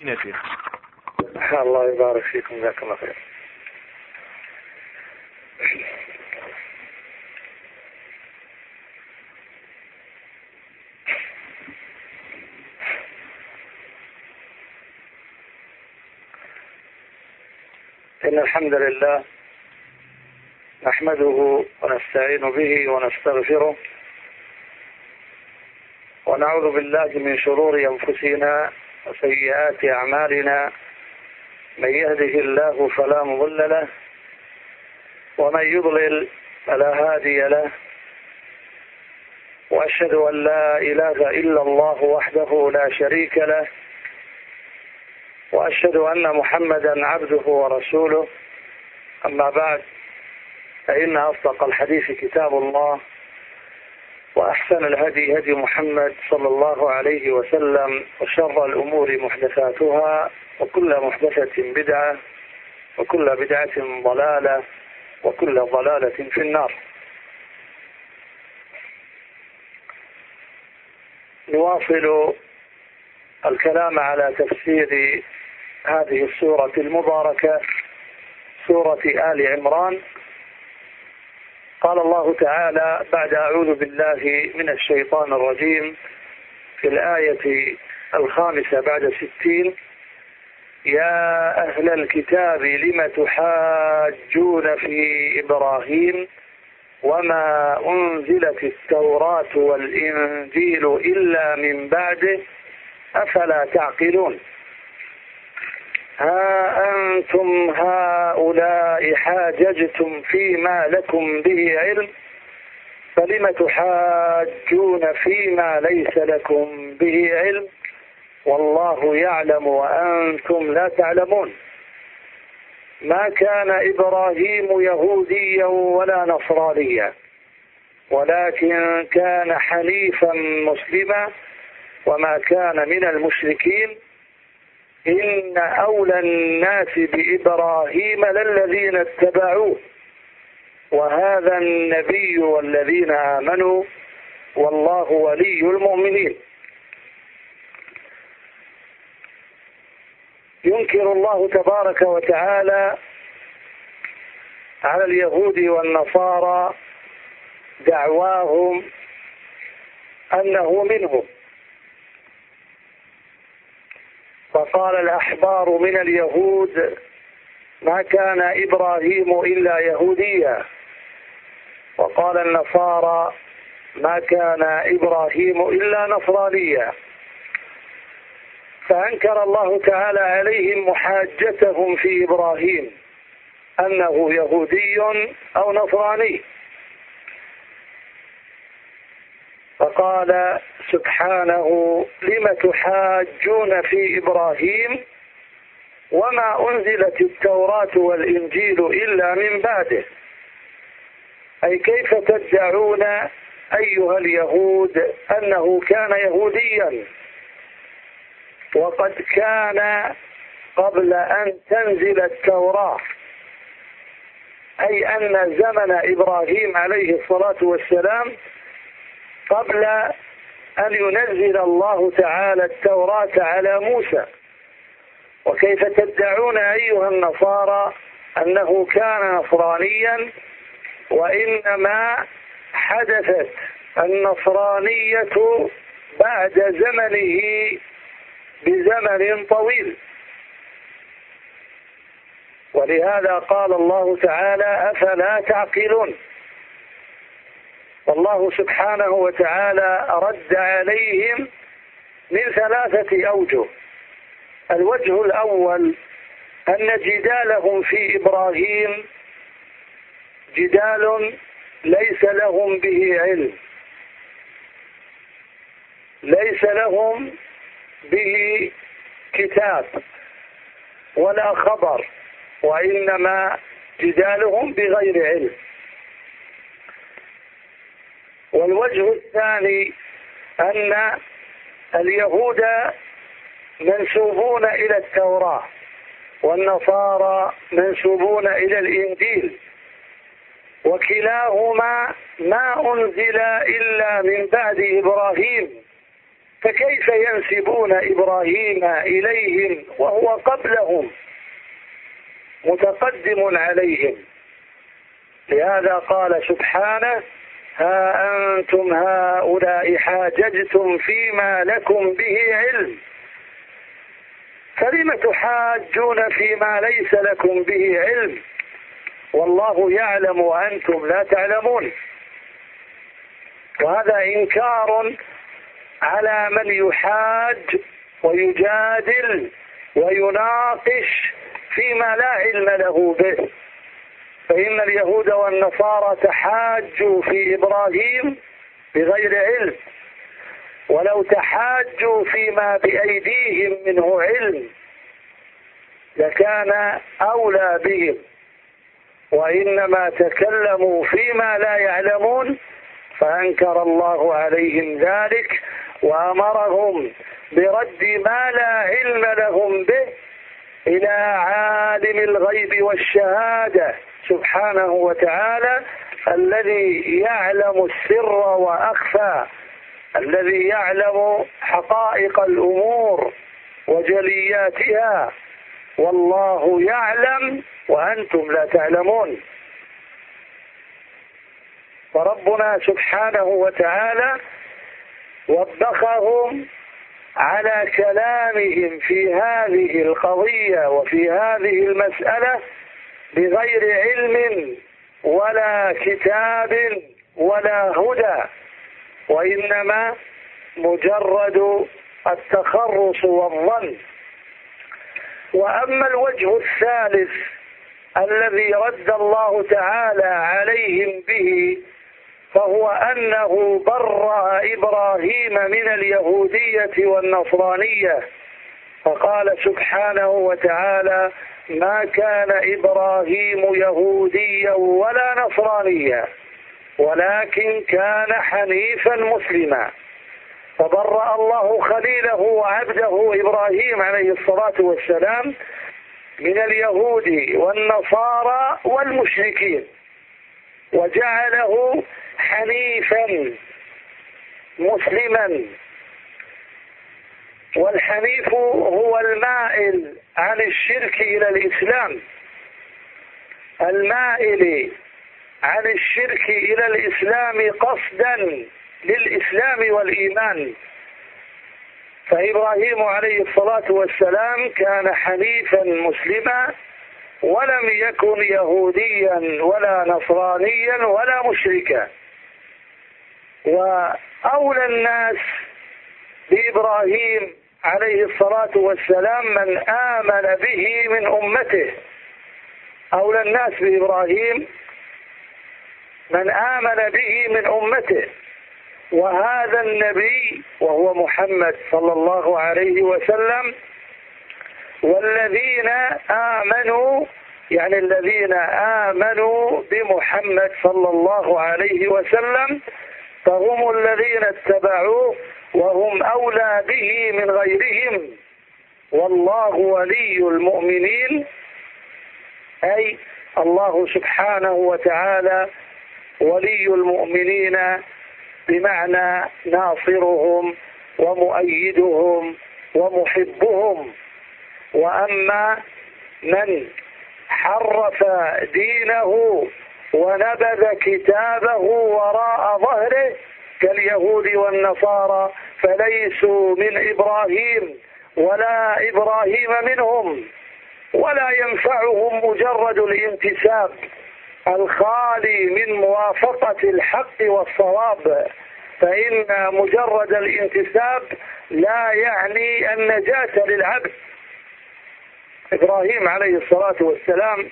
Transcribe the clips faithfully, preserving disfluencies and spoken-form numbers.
يا شيخ. الله يبارك فيكم، جزاك الله خير. إن الحمد لله نحمده ونستعين به ونستغفره ونعوذ بالله من شرور أنفسنا وسيئات أعمالنا. من يهده الله فلا مضل له ومن يضلل فلا هادي له، وأشهد أن لا إله إلا الله وحده لا شريك له، وأشهد أن محمدا عبده ورسوله. أما بعد، فإن أصدق الحديث كتاب الله، وأحسن الهدي هدي محمد صلى الله عليه وسلم، وشر الأمور محدثاتها، وكل محدثة بدعة، وكل بدعة ضلالة، وكل ضلالة في النار. نواصل الكلام على تفسير هذه السورة المباركة، سورة آل عمران. قال الله تعالى بعد أعوذ بالله من الشيطان الرجيم في الآية الخامسة بعد ستين: يا أهل الكتاب لم تحاجون في إبراهيم وما أنزلت التوراة والإنجيل إلا من بعده أفلا تعقلون. ها أنتم هؤلاء حاججتم فيما لكم به علم فلم تحاجون فيما ليس لكم به علم والله يعلم وأنتم لا تعلمون. ما كان إبراهيم يهوديا ولا نصرانيا، ولكن كان حنيفا مسلما وما كان من المشركين. إن أولى الناس بإبراهيم للذين اتبعوه وهذا النبي والذين آمنوا والله ولي المؤمنين. ينكر الله تبارك وتعالى على اليهود والنصارى دعواهم أنه منهم، فقال الأحبار من اليهود: ما كان إبراهيم إلا يهوديا، وقال النصارى: ما كان إبراهيم إلا نصرانيا. فأنكر الله تعالى عليهم محاجتهم في إبراهيم أنه يهودي أو نصراني، فقال سبحانه: لم تحاجون في إبراهيم وما أنزلت التوراة والإنجيل إلا من بعده. أي كيف تدعون أيها اليهود أنه كان يهوديا وقد كان قبل أن تنزل التوراة، أي أن زمن إبراهيم عليه الصلاة والسلام قبل أن ينزل الله تعالى التوراة على موسى. وكيف تدعون أيها النصارى أنه كان نصرانيا وإنما حدثت النصرانية بعد زمنه بزمن طويل. ولهذا قال الله تعالى: أفلا تعقلون. والله سبحانه وتعالى رد عليهم من ثلاثة أوجه. الوجه الأول أن جدالهم في إبراهيم جدال ليس لهم به علم، ليس لهم به كتاب ولا خبر، وإنما جدالهم بغير علم. والوجه الثاني أن اليهود منسوبون إلى التوراة والنصارى منسوبون إلى الإنجيل، وكلاهما ما أنزل إلا من بعد إبراهيم فكيف ينسبون إبراهيم إليهم وهو قبلهم متقدم عليهم؟ لهذا قال سبحانه: ها أنتم هؤلاء حاججتم فيما لكم به علم فلم تحاجون فيما ليس لكم به علم والله يعلم وأنتم لا تعلمون. وهذا إنكار على من يحاج ويجادل ويناقش فيما لا علم له به، فإن اليهود والنصارى تحاجوا في إبراهيم بغير علم، ولو تحاجوا فيما بأيديهم منه علم لكان أولى بهم، وإنما تكلموا فيما لا يعلمون فأنكر الله عليهم ذلك وأمرهم برد ما لا علم لهم به إلى عالم الغيب والشهادة سبحانه وتعالى، الذي يعلم السر وأخفى، الذي يعلم حقائق الأمور وجلياتها، والله يعلم وأنتم لا تعلمون. فربنا سبحانه وتعالى وبخهم على كلامهم في هذه القضية وفي هذه المسألة بغير علم ولا كتاب ولا هدى، وإنما مجرد التخرص والظن. وأما الوجه الثالث الذي رد الله تعالى عليهم به فهو أنه برأ إبراهيم من اليهودية والنصرانية، فقال سبحانه وتعالى: ما كان إبراهيم يهوديا ولا نصرانيا ولكن كان حنيفا مسلما. فبرأ الله خليله وعبده إبراهيم عليه الصلاة والسلام من اليهود والنصارى والمشركين، وجعله حنيفا مسلما. والحنيف هو المائل عن الشرك إلى الإسلام، المائل عن الشرك إلى الإسلام قصدا للإسلام والإيمان. فإبراهيم عليه الصلاة والسلام كان حنيفا مسلما ولم يكن يهوديا ولا نصرانيا ولا مشركا. وأولى الناس بإبراهيم عليه الصلاة والسلام من آمن به من أمته، أولى الناس بإبراهيم من آمن به من أمته، وهذا النبي وهو محمد صلى الله عليه وسلم. والذين آمنوا يعني الذين آمنوا بمحمد صلى الله عليه وسلم فهم الذين اتبعوه وهم أولى به من غيرهم، والله ولي المؤمنين، أي الله سبحانه وتعالى ولي المؤمنين بمعنى ناصرهم ومؤيدهم ومحبهم. وأما من حرف دينه ونبذ كتابه وراء ظهره كاليهود والنصارى فليسوا من إبراهيم ولا إبراهيم منهم، ولا ينفعهم مجرد الانتساب الخالي من موافقة الحق والصواب، فإن مجرد الانتساب لا يعني النجاة للعبد. إبراهيم عليه الصلاة والسلام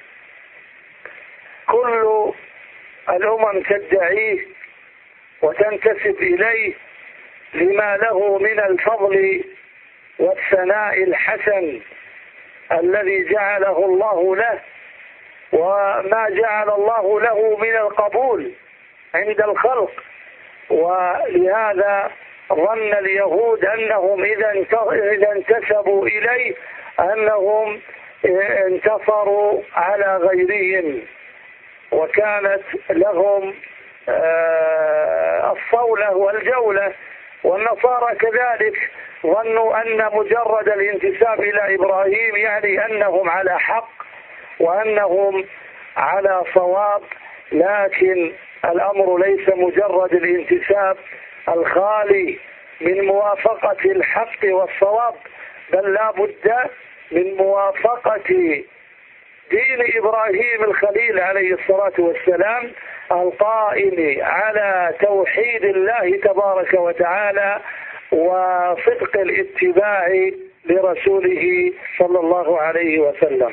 كل الأمم تدعيه وتنتسب إليه لما له من الفضل والثناء الحسن الذي جعله الله له، وما جعل الله له من القبول عند الخلق. ولهذا ظن اليهود أنهم إذا انتسبوا إليه أنهم انتصروا على غيرهم، وكانت لهم الصولة والجولة والنصارى كذلك ظنوا أن مجرد الانتساب إلى إبراهيم يعني أنهم على حق وأنهم على صواب، لكن الأمر ليس مجرد الانتساب الخالي من موافقة الحق والصواب، بل لا بد من موافقة دين إبراهيم الخليل عليه الصلاة والسلام القائم على توحيد الله تبارك وتعالى وصدق الاتباع لرسوله صلى الله عليه وسلم.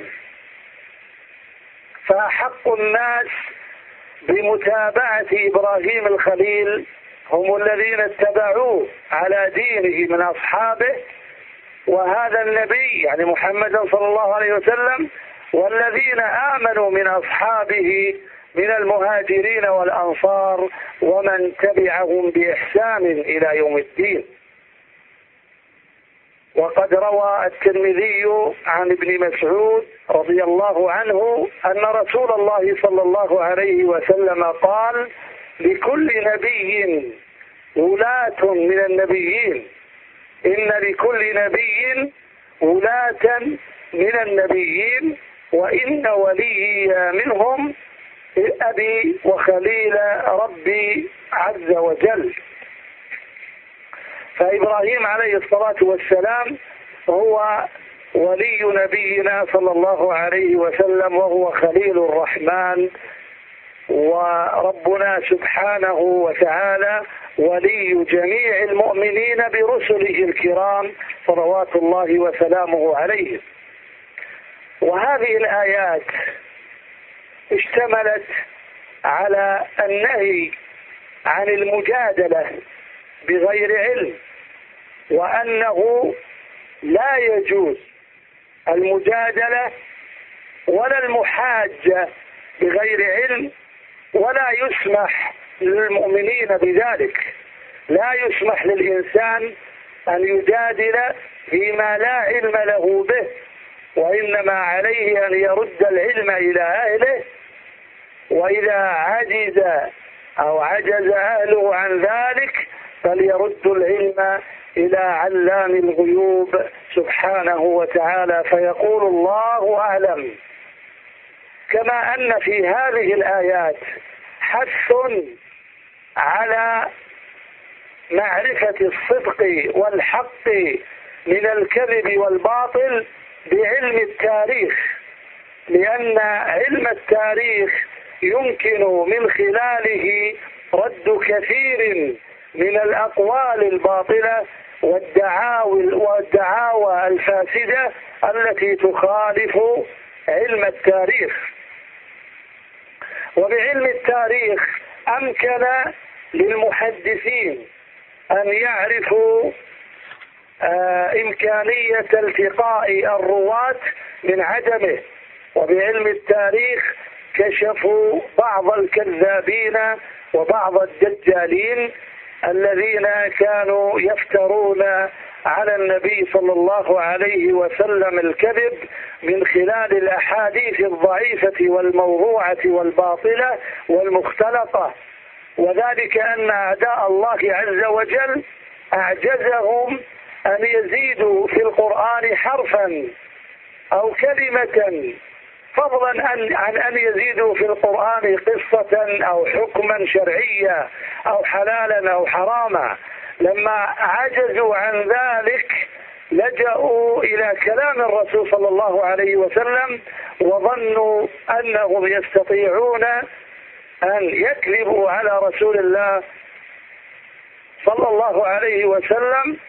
فأحق الناس بمتابعة إبراهيم الخليل هم الذين اتبعوه على دينه من أصحابه، وهذا النبي يعني محمد صلى الله عليه وسلم، والذين آمنوا من أصحابه من المهاجرين والأنصار ومن تبعهم بإحسان إلى يوم الدين. وقد روى الترمذي عن ابن مسعود رضي الله عنه أن رسول الله صلى الله عليه وسلم قال: لكل نبي ولاة من النبيين، إن لكل نبي ولاة من النبيين، وإن ولي منهم أبي وخليل ربي عز وجل. فإبراهيم عليه الصلاة والسلام هو ولي نبينا صلى الله عليه وسلم، وهو خليل الرحمن، وربنا سبحانه وتعالى ولي جميع المؤمنين برسله الكرام صلوات الله وسلامه عليهم. وهذه الآيات اشتملت على النهي عن المجادلة بغير علم، وأنه لا يجوز المجادلة ولا المحاجة بغير علم، ولا يسمح للمؤمنين بذلك. لا يسمح للإنسان أن يجادل فيما لا علم له به، وإنما عليه أن يرد العلم إلى أهله، وإذا عجز أو عجز أهله عن ذلك فليرد العلم إلى علام الغيوب سبحانه وتعالى، فيقول الله أعلم. كما أن في هذه الآيات حث على معرفة الصدق والحق من الكذب والباطل بعلم التاريخ، لأن علم التاريخ يمكن من خلاله رد كثير من الأقوال الباطلة والدعاوى والدعاوى الفاسدة التي تخالف علم التاريخ. وبعلم التاريخ أمكن للمحدثين أن يعرفوا آه إمكانية التقاء الرواة من عدمه، وبعلم التاريخ كشفوا بعض الكذابين وبعض الدجالين الذين كانوا يفترون على النبي صلى الله عليه وسلم الكذب من خلال الأحاديث الضعيفة والموضوعة والباطلة والمختلطة، وذلك أن أعداء الله عز وجل أعجزهم أن يزيدوا في القرآن حرفا أو كلمة، فضلا عن أن يزيدوا في القرآن قصة أو حكما شرعيا أو حلالا أو حراما. لما عجزوا عن ذلك لجأوا إلى كلام الرسول صلى الله عليه وسلم، وظنوا أنهم يستطيعون أن يكذبوا على رسول الله صلى الله عليه وسلم،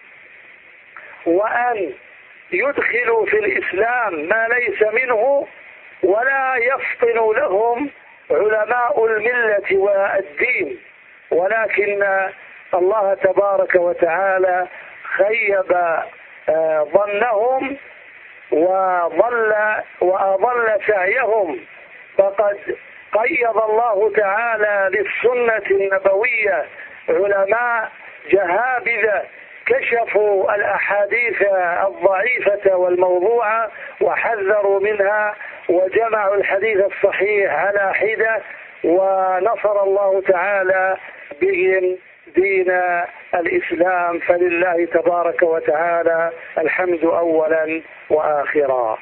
وأن يدخلوا في الإسلام ما ليس منه، ولا يفطن لهم علماء الملة والدين. ولكن الله تبارك وتعالى خيب ظنهم وضل وأضل سعيهم، فقد قيض الله تعالى للسنة النبوية علماء جهابذة كشفوا الأحاديث الضعيفة والموضوعة وحذروا منها، وجمعوا الحديث الصحيح على حدة، ونصر الله تعالى بهم دين الإسلام، فلله تبارك وتعالى الحمد أولا وآخرا.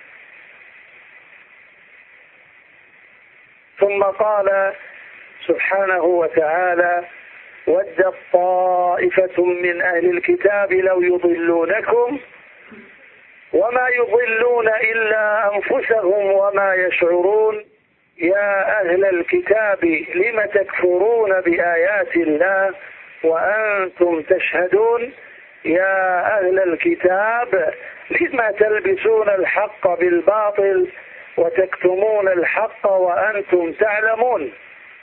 ثم قال سبحانه وتعالى: ودت طائفة من أهل الكتاب لو يضلونكم وما يضلون إلا أنفسهم وما يشعرون يا أهل الكتاب لم تكفرون بآيات الله وأنتم تشهدون يا أهل الكتاب لم تلبسون الحق بالباطل وتكتمون الحق وأنتم تعلمون.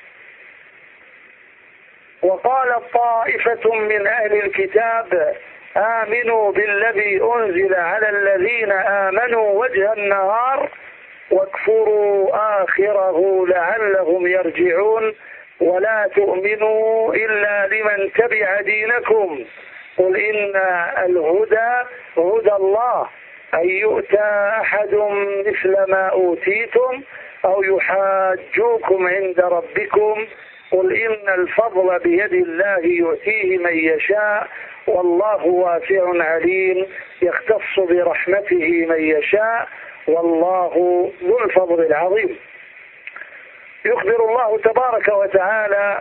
وقال طائفة من أهل الكتاب آمنوا بالذي أنزل على الذين آمنوا وجه النهار واكفروا آخره لعلهم يرجعون ولا تؤمنوا إلا لمن تبع دينكم قل إن الهدى هدى الله أن يؤتى أحد مثل ما أوتيتم أو يحاجوكم عند ربكم قل إن الفضل بيد الله يؤتيه من يشاء والله واسع عليم يختص برحمته من يشاء والله ذو الفضل العظيم. يخبر الله تبارك وتعالى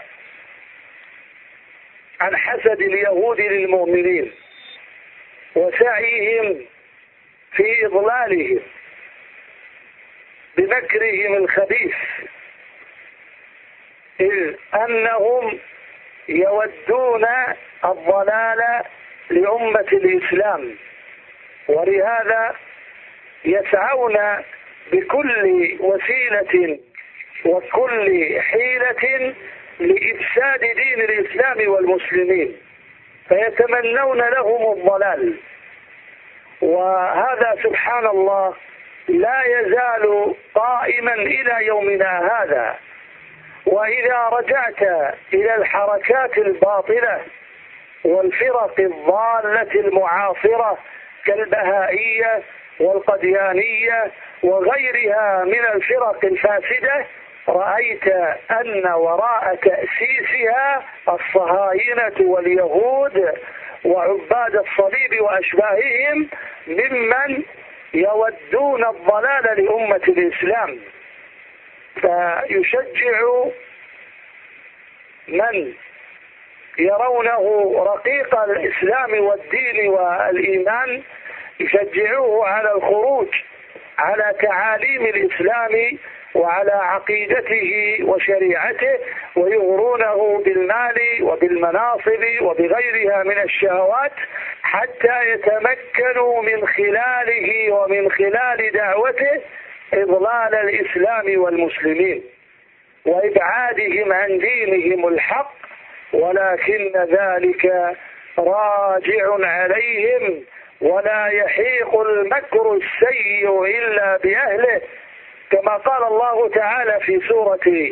عن حسد اليهود للمؤمنين وسعيهم في إضلالهم بمكرهم الخبيث، إذ أنهم يودون الضلال لأمة الإسلام، ولهذا يسعون بكل وسيلة وكل حيلة لإفساد دين الإسلام والمسلمين، فيتمنون لهم الضلال. وهذا سبحان الله لا يزال قائما إلى يومنا هذا. وإذا رجعت إلى الحركات الباطلة والفرق الضالة المعاصرة كالبهائية والقديانية وغيرها من الفرق الفاسدة، رأيت أن وراء تأسيسها الصهاينة واليهود وعباد الصليب وأشباههم ممن يودون الضلال لأمة الإسلام. فيشجع من يرونه رقيق الإسلام والدين والإيمان، يشجعوه على الخروج على تعاليم الإسلام وعلى عقيدته وشريعته، ويغرونه بالمال وبالمناصب وبغيرها من الشهوات حتى يتمكنوا من خلاله ومن خلال دعوته إضلال الإسلام والمسلمين وإبعادهم عن دينهم الحق، ولكن ذلك راجع عليهم ولا يحيق المكر السيء إلا بأهله، كما قال الله تعالى في سورة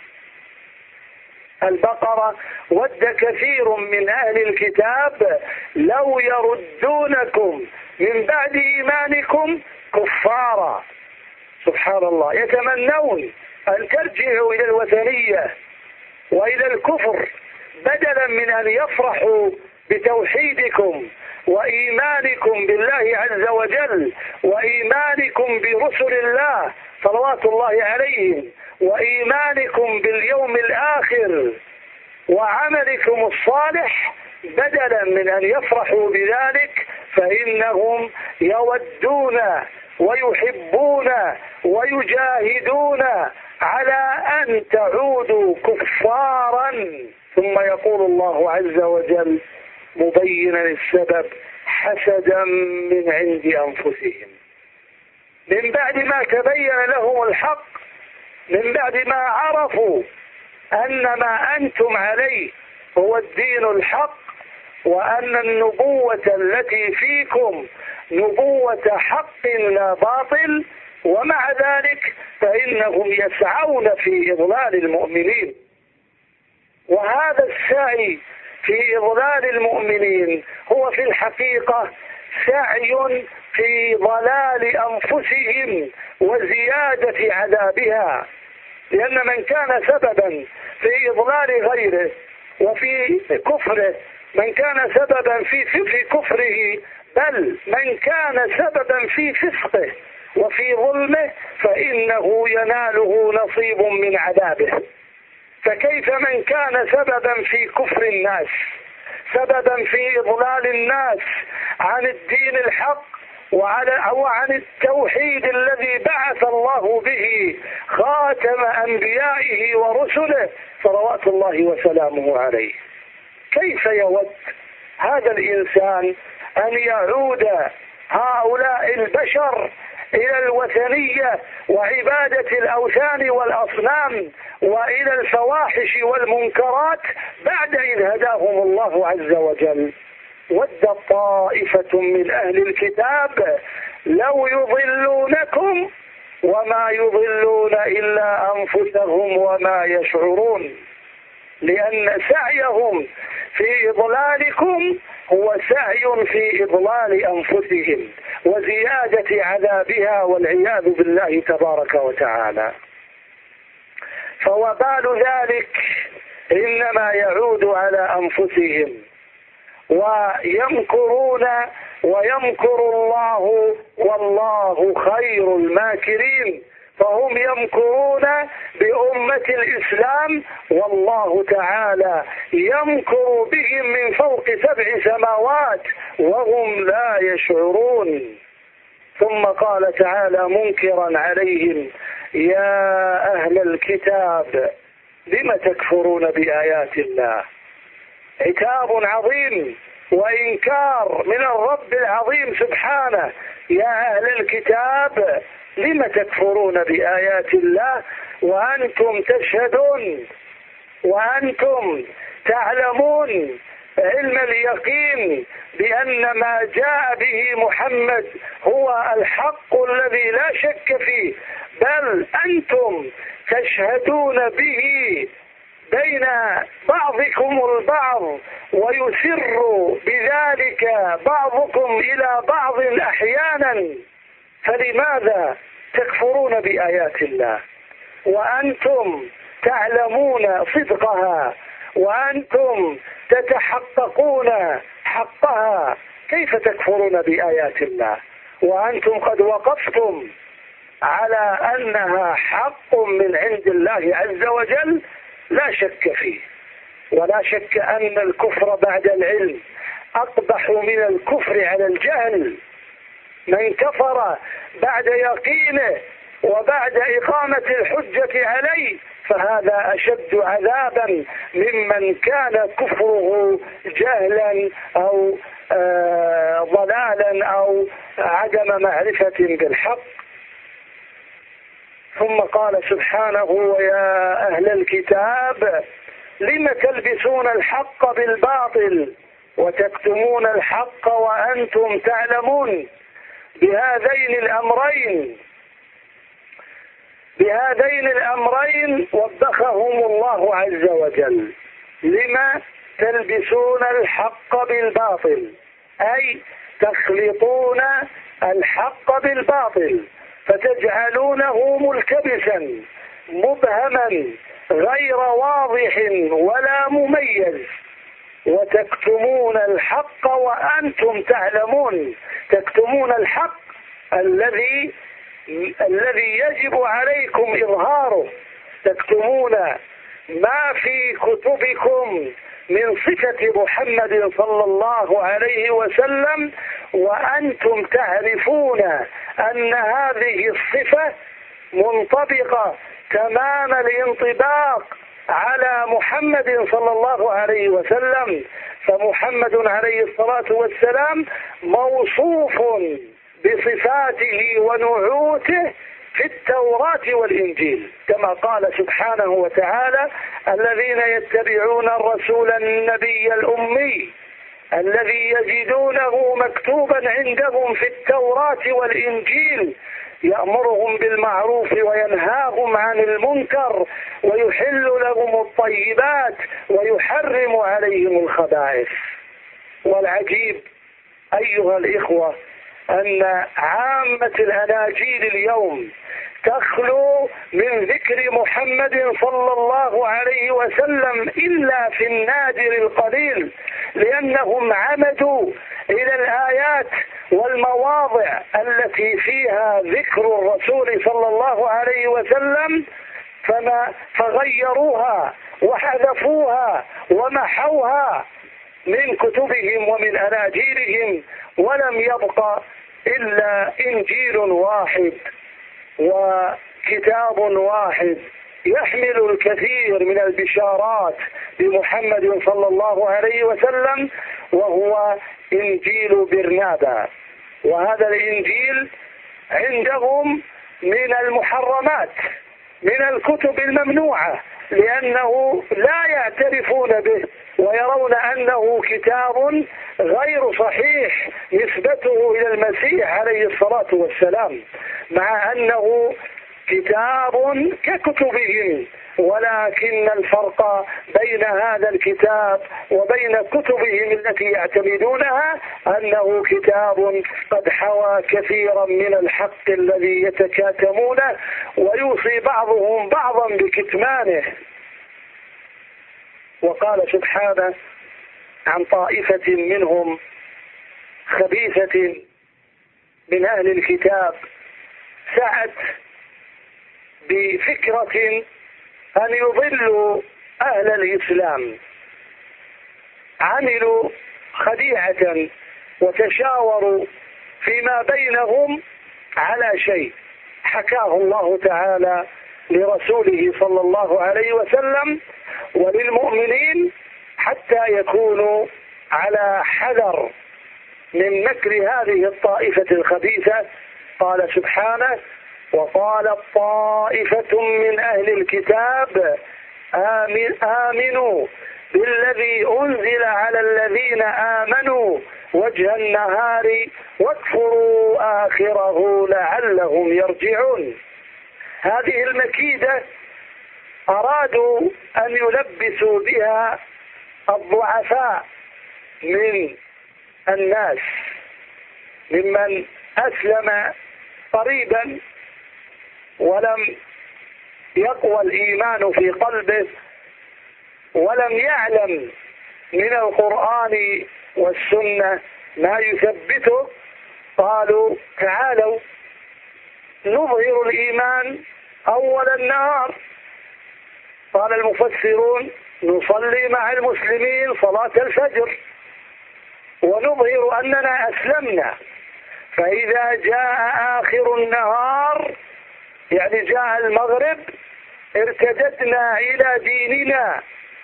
البقرة: ود كثير من أهل الكتاب لو يردونكم من بعد إيمانكم كفارا. سبحان الله، يتمنون أن ترجعوا إلى الوثنية وإلى الكفر بدلا من أن يفرحوا بتوحيدكم وإيمانكم بالله عز وجل وإيمانكم برسل الله صلوات الله عليهم وإيمانكم باليوم الآخر وعملكم الصالح. بدلا من أن يفرحوا بذلك فإنهم يودون ويحبون ويجاهدون على أن تعودوا كفارا. ثم يقول الله عز وجل مبينا السبب: حسدا من عند أنفسهم، من بعد ما تبين لهم الحق، من بعد ما عرفوا أن ما أنتم عليه هو الدين الحق، وأن النبوة التي فيكم نبوة حق لا باطل، ومع ذلك فإنهم يسعون في إضلال المؤمنين. وهذا السعي في إضلال المؤمنين هو في الحقيقة سعي في ضلال أنفسهم وزيادة عذابها، لأن من كان سببا في إضلال غيره وفي كفره، من كان سببا في في كفره، بل من كان سببا في فسقه وفي ظلمه فإنه يناله نصيب من عذابه. فكيف من كان سببا في كفر الناس، سببا في إضلال الناس عن الدين الحق وعن التوحيد الذي بعث الله به خاتم أنبيائه ورسله صلوات الله وسلامه عليه؟ كيف يود هذا الإنسان أن يعود هؤلاء البشر إلى الوثنية وعبادة الأوثان والأصنام وإلى الفواحش والمنكرات بعد إذ هداهم الله عز وجل؟ ود طائفة من أهل الكتاب لو يضلونكم وما يضلون إلا أنفسهم وما يشعرون، لأن سعيهم في إضلالكم هو سعي في إضلال أنفسهم وزيادة عذابها والعياذ بالله تبارك وتعالى. فوبال ذلك إنما يعود على أنفسهم، ويمكرون ويمكر الله والله خير الماكرين. فهم يمكرون بأمة الإسلام والله تعالى يمكر بهم من فوق سبع سماوات وهم لا يشعرون. ثم قال تعالى منكرا عليهم يا أهل الكتاب لم تكفرون بآيات الله. عتاب عظيم وإنكار من الرب العظيم سبحانه. يا أهل الكتاب لم تكفرون بآيات الله وأنتم تشهدون وأنتم تعلمون علم اليقين بأن ما جاء به محمد هو الحق الذي لا شك فيه، بل أنتم تشهدون به بين بعضكم البعض ويسر بذلك بعضكم إلى بعض أحيانا. فلماذا تكفرون بآيات الله وأنتم تعلمون صدقها وأنتم تتحققون حقها؟ كيف تكفرون بآيات الله وأنتم قد وقفتم على أنها حق من عند الله عز وجل لا شك فيه؟ ولا شك أن الكفر بعد العلم أقبح من الكفر على الجهل. من كفر بعد يقينه وبعد إقامة الحجة عليه فهذا أشد عذابا ممن كان كفره جهلا أو آه ضلالا أو عدم معرفة بالحق. ثم قال سبحانه ويا أهل الكتاب لم تلبسون الحق بالباطل وتكتمون الحق وأنتم تعلمون. بهذين الأمرين بهذين الأمرين وبخهم الله عز وجل. لما تلبسون الحق بالباطل أي تخلطون الحق بالباطل فتجعلونه ملتبسا مبهما غير واضح ولا مميز، وتكتمون الحق وأنتم تعلمون. تكتمون الحق الذي الذي يجب عليكم إظهاره، تكتمون ما في كتبكم من صفة محمد صلى الله عليه وسلم وأنتم تعرفون أن هذه الصفة منطبقة تمام الانطباق على محمد صلى الله عليه وسلم. فمحمد عليه الصلاة والسلام موصوف بصفاته ونعوته في التوراة والإنجيل، كما قال سبحانه وتعالى الذين يتبعون الرسول النبي الأمي الذي يجدونه مكتوبا عندهم في التوراة والإنجيل يأمرهم بالمعروف وينهاهم عن المنكر ويحل لهم الطيبات ويحرم عليهم الخبائث. والعجيب أيها الإخوة أن عامة الأناجيل اليوم تخلو من ذكر محمد صلى الله عليه وسلم إلا في النادر القليل، لأنهم عمدوا إلى الآيات والمواضع التي فيها ذكر الرسول صلى الله عليه وسلم فما فغيروها وحذفوها ومحوها من كتبهم ومن أناجيلهم، ولم يبق إلا إنجيل واحد وكتاب واحد يحمل الكثير من البشارات بمحمد صلى الله عليه وسلم، وهو إنجيل برنابا. وهذا الإنجيل عندهم من المحرمات، من الكتب الممنوعة، لأنه لا يعترفون به ويرون أنه كتاب غير صحيح نسبته إلى المسيح عليه الصلاة والسلام، مع أنه كتاب ككتبهم، ولكن الفرق بين هذا الكتاب وبين كتبهم التي يعتمدونها أنه كتاب قد حوى كثيرا من الحق الذي يتكاتمونه ويوصي بعضهم بعضا بكتمانه. وقال سبحانه عن طائفة منهم خبيثة من أهل الكتاب سعت بفكرة أن يضلوا أهل الإسلام، عملوا خديعة وتشاوروا فيما بينهم على شيء حكاه الله تعالى لرسوله صلى الله عليه وسلم وللمؤمنين حتى يكونوا على حذر من مكر هذه الطائفة الخبيثة. قال سبحانه: وقالت طائفة من أهل الكتاب آمن آمنوا بالذي أنزل على الذين آمنوا وجه النهار واكفروا آخره لعلهم يرجعون. هذه المكيدة أرادوا أن يلبسوا بها الضعفاء من الناس ممن أسلم قريبا ولم يقوى الإيمان في قلبه ولم يعلم من القرآن والسنة ما يثبته. قالوا: تعالوا نظهر الإيمان أول النهار. قال المفسرون: نصلي مع المسلمين صلاة الفجر ونظهر أننا أسلمنا، فإذا جاء آخر النهار يعني جاء المغرب ارتددنا إلى ديننا.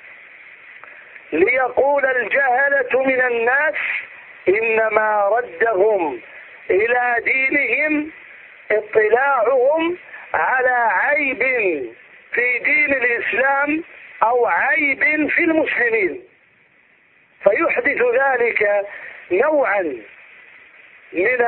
ليقول الجهلة من الناس إنما ردهم إلى دينهم اطلاعهم على عيب في دين الإسلام أو عيب في المسلمين، فيحدث ذلك نوعا من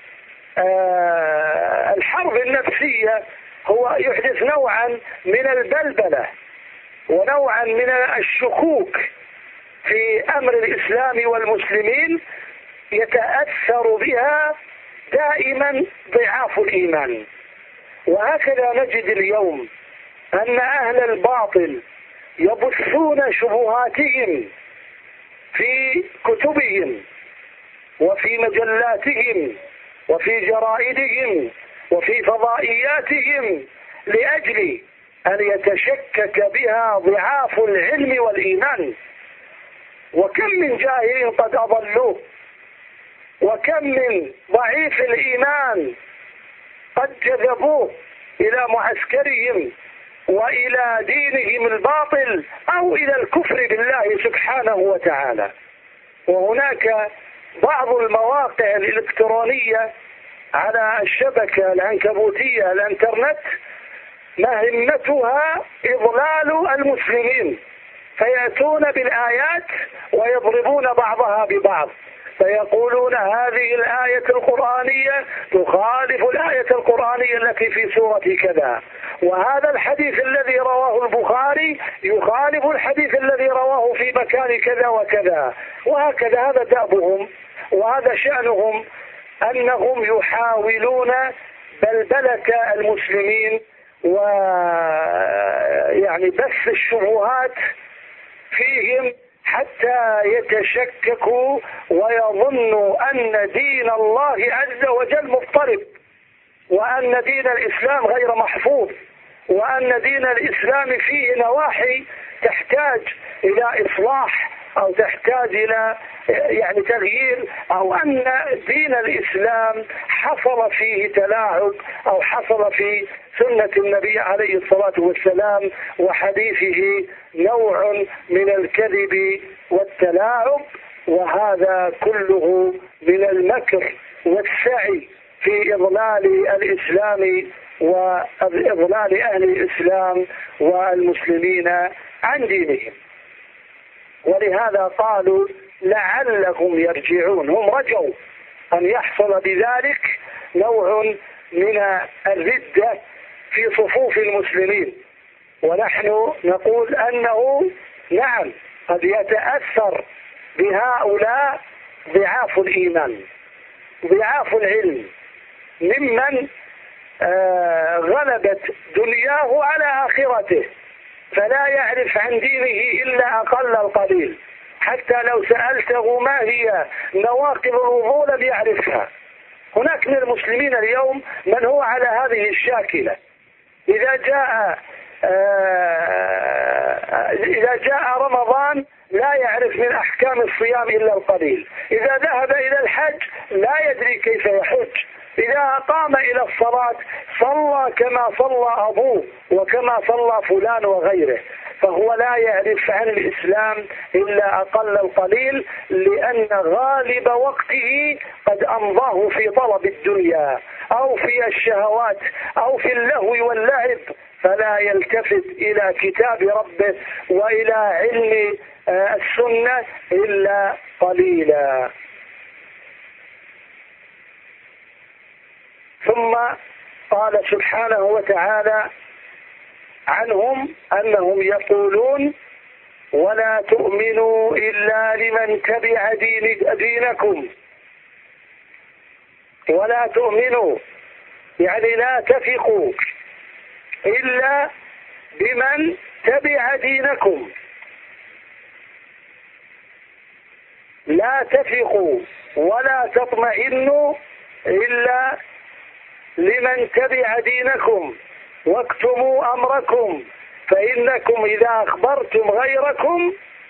الحرب النفسية، هو يحدث نوعا من البلبلة ونوعا من الشكوك في أمر الإسلام والمسلمين، يتأثر بها دائما ضعاف الإيمان. وهكذا نجد اليوم أن أهل الباطل يبثون شبهاتهم في كتبهم وفي مجلاتهم وفي جرائدهم وفي فضائياتهم لأجل أن يتشكك بها ضعاف العلم والإيمان. وكم من جاهل قد أضلوه، وكم من ضعيف الإيمان قد جذبوه إلى معسكرهم وإلى دينهم الباطل أو إلى الكفر بالله سبحانه وتعالى. وهناك بعض المواقع الإلكترونية على الشبكة العنكبوتية الانترنت مهمتها إضلال المسلمين، فيأتون بالآيات ويضربون بعضها ببعض، فيقولون هذه الآية القرآنية تخالف الآية القرآنية التي في سورة كذا، وهذا الحديث الذي رواه البخاري يخالف الحديث الذي رواه في مكان كذا وكذا، وهكذا. هذا دأبهم وهذا شأنهم، أنهم يحاولون بلبلة المسلمين ويعني بث الشبهات فيهم حتى يتشككوا ويظنوا أن دين الله عز وجل مضطرب، وأن دين الإسلام غير محفوظ، وأن دين الإسلام فيه نواحي تحتاج إلى إصلاح أو تحتاج إلى يعني تغيير، أو أن دين الإسلام حصل فيه تلاعب أو حصل في سنة النبي عليه الصلاة والسلام وحديثه نوع من الكذب والتلاعب، وهذا كله من المكر والسعي في إضلال الإسلام وإضلال أهل الإسلام والمسلمين عن دينهم. ولهذا قالوا لعلهم يرجعون، هم رجوا أن يحصل بذلك نوع من الردة في صفوف المسلمين، ونحن نقول أنه نعم قد يتأثر بهؤلاء ضعاف الإيمان ضعاف العلم ممن آه غلبت دنياه على آخرته، فلا يعرف عن دينه إلا أقل القليل، حتى لو سألته ما هي نواقض الوضوء لم يعرفها. هناك من المسلمين اليوم من هو على هذه الشاكلة، إذا جاء آه إذا جاء رمضان لا يعرف من أحكام الصيام إلا القليل، إذا ذهب إلى الحج لا يدري كيف يحج، إذا قام إلى الصلاة صلى كما صلى أبوه وكما صلى فلان وغيره، فهو لا يعرف عن الإسلام إلا أقل القليل، لأن غالب وقته قد أمضاه في طلب الدنيا أو في الشهوات أو في اللهو واللعب، فلا يلتفت إلى كتاب ربه وإلى علم السنة إلا قليلا. ثم قال سبحانه وتعالى عنهم أنهم يقولون ولا تؤمنوا إلا لمن تبع دين دينكم، ولا تؤمنوا يعني لا تثقوا إلا بمن تبع دينكم، لا تثقوا ولا تطمئنوا إلا لمن تبع دينكم واكتموا أمركم، فإنكم إذا أخبرتم غيركم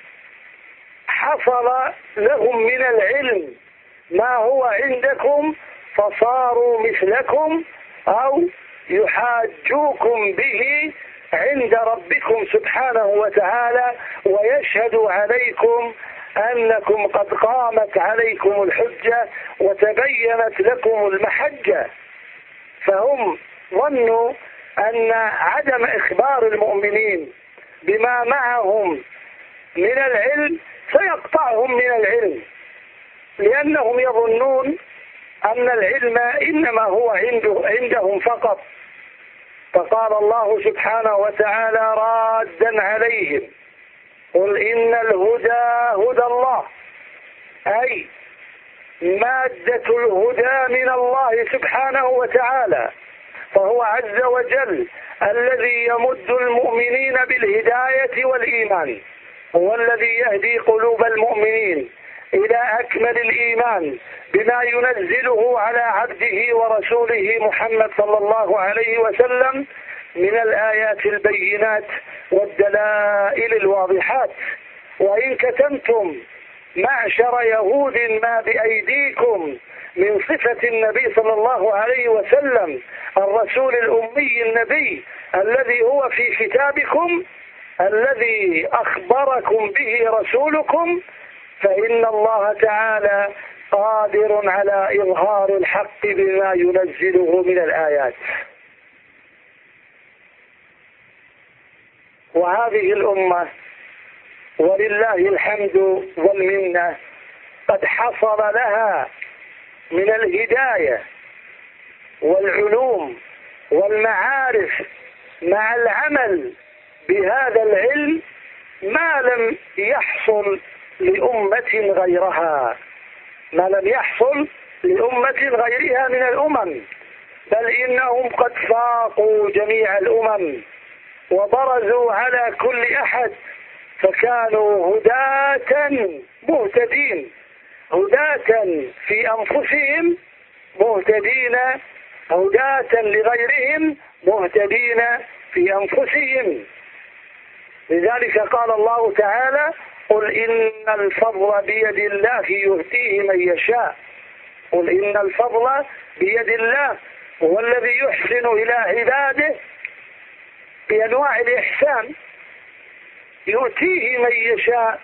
حصل لهم من العلم ما هو عندكم فصاروا مثلكم أو يحاجوكم به عند ربكم سبحانه وتعالى، ويشهد عليكم أنكم قد قامت عليكم الحجة وتبينت لكم المحجة. فهم ظنوا أن عدم إخبار المؤمنين بما معهم من العلم سيقطعهم من العلم، لأنهم يظنون أن العلم إنما هو عنده عندهم فقط. فقال الله سبحانه وتعالى رادا عليهم قل إن الهدى هدى الله، أي مادة الهدى من الله سبحانه وتعالى، فهو عز وجل الذي يمد المؤمنين بالهداية والإيمان، هو الذي يهدي قلوب المؤمنين إلى أكمل الإيمان بما ينزله على عبده ورسوله محمد صلى الله عليه وسلم من الآيات البينات والدلائل الواضحات. وإن كتمتم معشر يهود ما بأيديكم من صفة النبي صلى الله عليه وسلم الرسول الأمي النبي الذي هو في كتابكم الذي أخبركم به رسولكم، فإن الله تعالى قادر على إظهار الحق بما ينزله من الآيات. وهذه الأمة ولله الحمد والمنة قد حصل لها من الهداية والعلوم والمعارف مع العمل بهذا العلم ما لم يحصل لأمة غيرها، ما لم يحصل لأمة غيرها من الأمم. بل إنهم قد فاقوا جميع الأمم وبرزوا على كل أحد، فكانوا هداة مهتدين، هداة في أنفسهم مهتدين، هداة لغيرهم مهتدين في أنفسهم. لذلك قال الله تعالى: قل إن الفضل بيد الله يؤتيه من يشاء. قل إن الفضل بيد الله، هو الذي يحسن إلى عباده بأنواع الإحسان، يؤتيه من يشاء،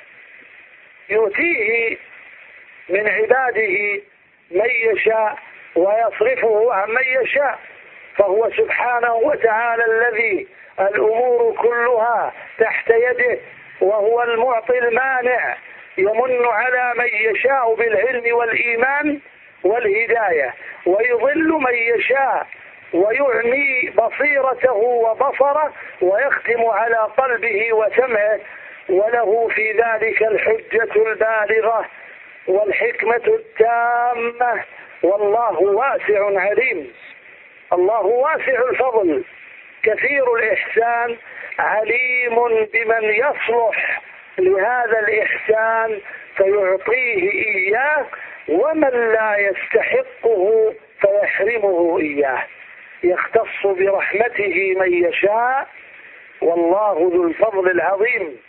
يؤتيه من عباده من يشاء ويصرفه عن من يشاء. فهو سبحانه وتعالى الذي الأمور كلها تحت يده، وهو المعطي المانع، يمن على من يشاء بالعلم والإيمان والهداية، ويضل من يشاء ويعمي بصيرته وبصره، ويختم على قلبه وسمعه، وله في ذلك الحجة البالغة والحكمة التامة، والله واسع عليم. الله واسع الفضل كثير الإحسان، عليم بمن يصلح لهذا الإحسان فيعطيه إياه، ومن لا يستحقه فيحرمه إياه. يختص برحمته من يشاء، والله ذو الفضل العظيم.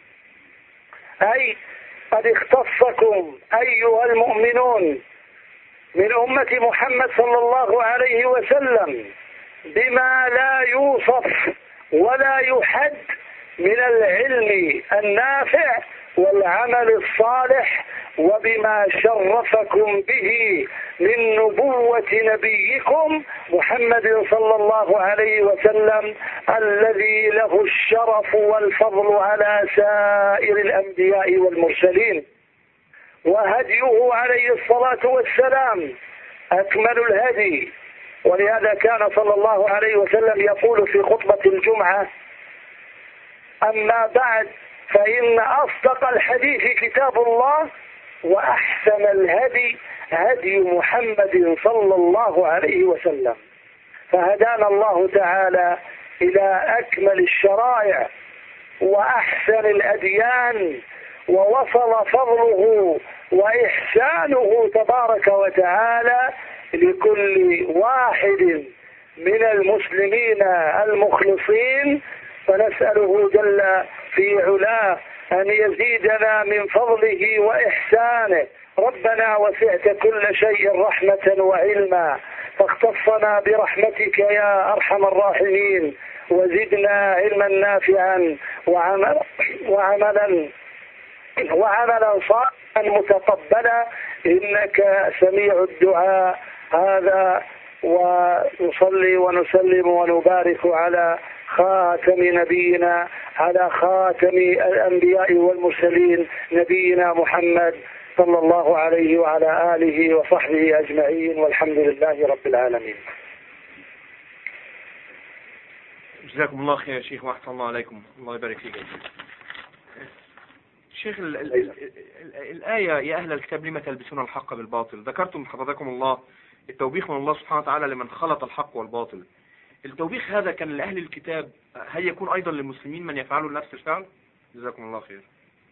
أي قد اختصكم أيها المؤمنون من أمة محمد صلى الله عليه وسلم بما لا يوصف ولا يحد من العلم النافع والعمل الصالح، وبما شرفكم به من نبوة نبيكم محمد صلى الله عليه وسلم، الذي له الشرف والفضل على سائر الأنبياء والمرسلين. وهديه عليه الصلاة والسلام أكمل الهدي، ولهذا كان صلى الله عليه وسلم يقول في خطبة الجمعة: أما بعد، فإن أصدق الحديث كتاب الله، وأحسن الهدي هدي محمد صلى الله عليه وسلم. فهدانا الله تعالى إلى أكمل الشرائع وأحسن الأديان، ووصل فضله وإحسانه تبارك وتعالى لكل واحد من المسلمين المخلصين. فنسأله جل في علاه أن يزيدنا من فضله وإحسانه. ربنا وسعت كل شيء رحمة وعلما، فاختصنا برحمتك يا أرحم الراحمين، وزدنا علما نافعا وعملا وعملا وعملا صالحا متقبلا، إنك سميع الدعاء. هذا ونصلي ونسلم ونبارك على خاتم نبينا، على خاتم الأنبياء والمرسلين، نبينا محمد صلى الله عليه وعلى آله وصحبه أجمعين، والحمد لله رب العالمين. جزاكم الله خير يا شيخ، وأحسن الله عليكم. الله يبارك فيك شيخ. ال ال ال ال الآية: يا أهل الكتاب لما تلبسون الحق بالباطل، ذكرتم حفظكم الله التوبيخ من الله سبحانه وتعالى لمن خلط الحق والباطل. التوبيخ هذا كان لأهل الكتاب، هل يكون أيضا للمسلمين من يفعلوا نفس الفعل؟ جزاكم الله خير.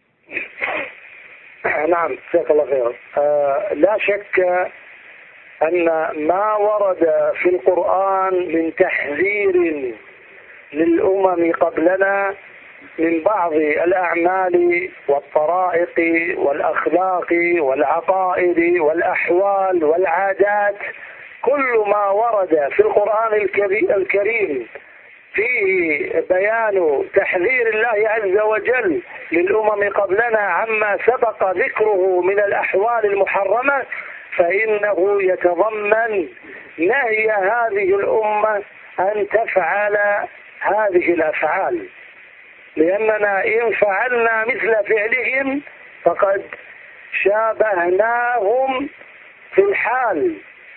نعم، جزاك الله خير. آه لا شك أن ما ورد في القرآن من تحذير للأمم قبلنا من بعض الأعمال والطرائق والأخلاق والعقائد والأحوال والعادات، كل ما ورد في القرآن الكريم فيه بيان تحذير الله عز وجل للأمم قبلنا عما سبق ذكره من الأحوال المحرمة، فإنه يتضمن نهي هذه الأمة أن تفعل هذه الأفعال، لأننا إن فعلنا مثل فعلهم فقد شابهناهم في الحال،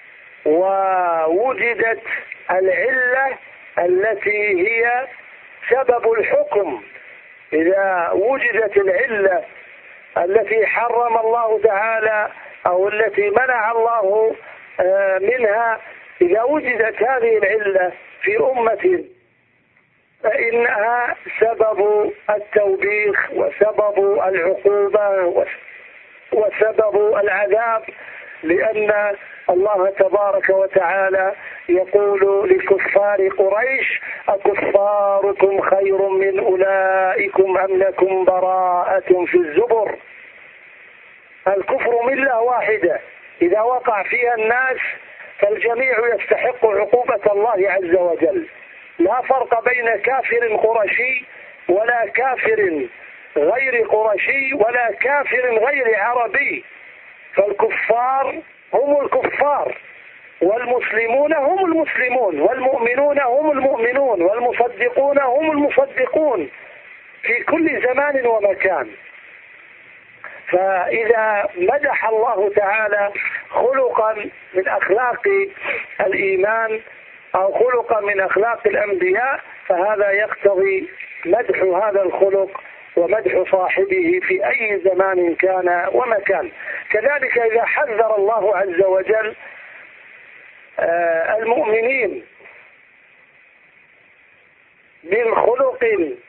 ووجدت العلة التي هي سبب الحكم. إذا وجدت العلة التي حرم الله تعالى أو التي منع الله منها، إذا وجدت هذه العلة في أمة فإنها سبب التوبيخ وسبب العقوبة وسبب العذاب، لأن الله تبارك وتعالى يقول لكفار قريش: أكفاركم خير من أولئكم أم لكم براءة في الزبر؟ الكفر ملة واحدة إذا وقع فيها الناس فالجميع يستحق عقوبة الله عز وجل، لا فرق بين كافر قرشي ولا كافر غير قرشي ولا كافر غير عربي، فالكفار هم الكفار والمسلمون هم المسلمون والمؤمنون هم المؤمنون والمصدقون هم المصدقون في كل زمان ومكان. فإذا مدح الله تعالى خلقا من أخلاق الإيمان أو خلقا من أخلاق الأنبياء فهذا يقتضي مدح هذا الخلق ومدح صاحبه في أي زمان كان ومكان. كذلك إذا حذر الله عز وجل المؤمنين من خلق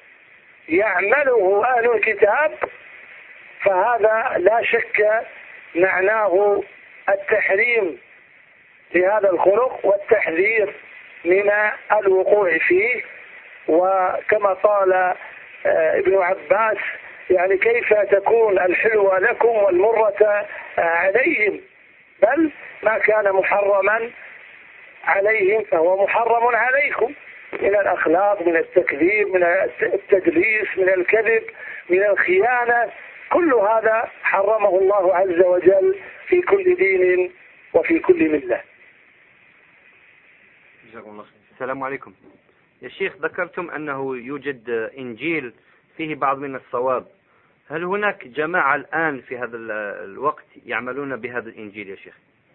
يعمله أهل الكتاب فهذا لا شك معناه التحريم لهذا الخلق والتحذير من الوقوع فيه. وكما قال ابن عباس: يعني كيف تكون الحلوة لكم والمرة عليهم؟ بل ما كان محرما عليهم فهو محرم عليكم من الأخلاق، من التكذيب، من التدليس، من الكذب، من الخيانة، كل هذا حرمه الله عز وجل في كل دين وفي كل ملة. جزاكم الله خير. السلام عليكم. يا شيخ، ذكرتم أنه يوجد إنجيل فيه بعض من الصواب، هل هناك جماعة الآن في هذا الوقت يعملون بهذا الإنجيل يا شيخ؟